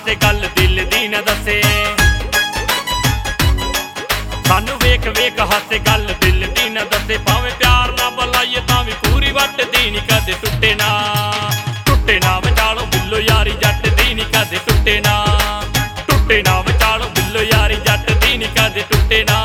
हसे गल दिल दी न दसे। सानू वेख वेख हसे गल दिल दी न दसे। भावें प्यार ना बुलाइए तां वी पूरी वट दी नी कदे टुटे ना विचालों बिल्लो यारी जट दी नी कदे टुटे ना विचालों बिल्लो यारी जट दी नी कदे टुटे ना।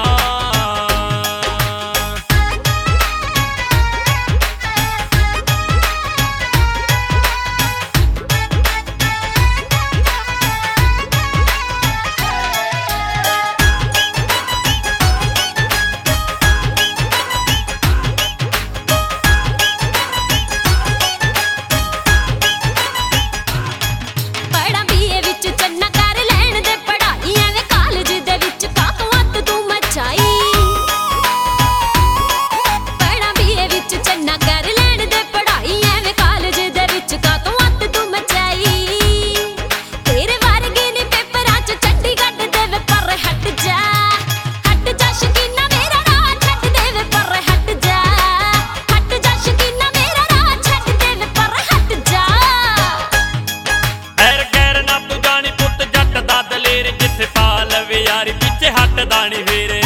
दानी फेरे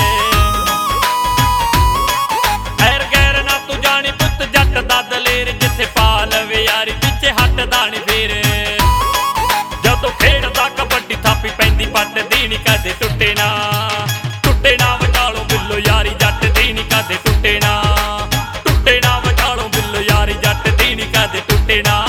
खैर गैर ना तू जानी पुत जट दा दलेर जिथे पा लवे यारी पिछे हट दानी फेरे। जदों खेडदा कबड्डी थापी पैंदी पट दी नी कदे टुटे ना विचालों बिल्लो यारी जट दी नी कदे टुटे ना विचालों बिल्लो यारी जट दी नी कदे टुटे ना।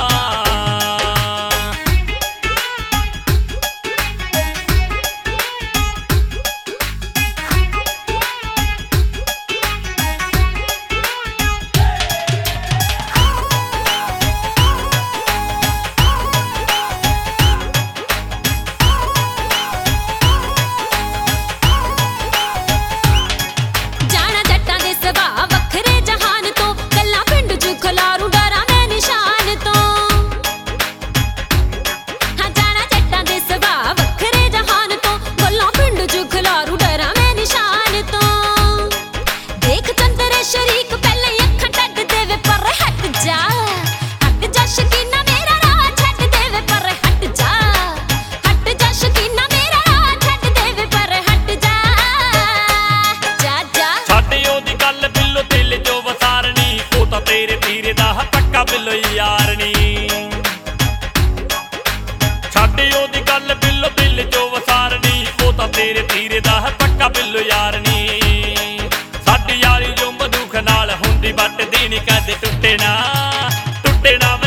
तेरे तीरे दा पक्का बिल्लो यारनी छड्ड ओदी गल बिल्लो दिल चो वसारनी। ओ तां तेरे तीरे दा पक्का बिल्लो यारनी। साडी यारी जो मधुख नाल हुंदी बट दी नी कदे टुटे ना